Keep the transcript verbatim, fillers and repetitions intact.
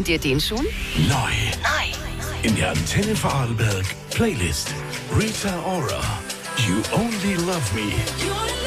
Kennt ihr den schon? Neu. Neu. In der Antenne Vorarlberg Playlist. Rita Ora. You Only Love Me.